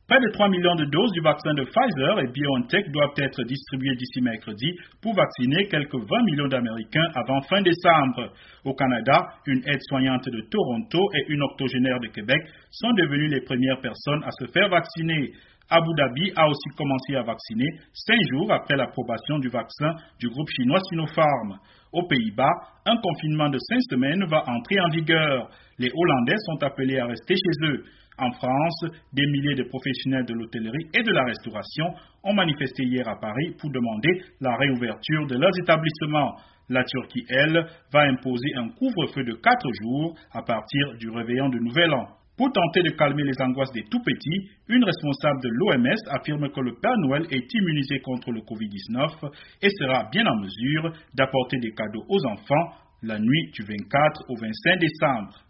Près de 3 millions de doses du vaccin de Pfizer et BioNTech doivent être distribuées d'ici mercredi pour vacciner quelques 20 millions d'Américains avant fin décembre. Au Canada, une aide-soignante de Toronto et une octogénaire de Québec sont devenues les premières personnes à se faire vacciner. Abu Dhabi a aussi commencé à vacciner 5 jours après l'approbation du vaccin du groupe chinois Sinopharm. Aux Pays-Bas, un confinement de 5 semaines va entrer en vigueur. Les Hollandais sont appelés à rester chez eux. En France, des milliers de professionnels de l'hôtellerie et de la restauration ont manifesté hier à Paris pour demander la réouverture de leurs établissements. La Turquie, elle, va imposer un couvre-feu de 4 jours à partir du réveillon de Nouvel An. Pour tenter de calmer les angoisses des tout-petits, une responsable de l'OMS affirme que le Père Noël est immunisé contre le Covid-19 et sera bien en mesure d'apporter des cadeaux aux enfants la nuit du 24 au 25 décembre.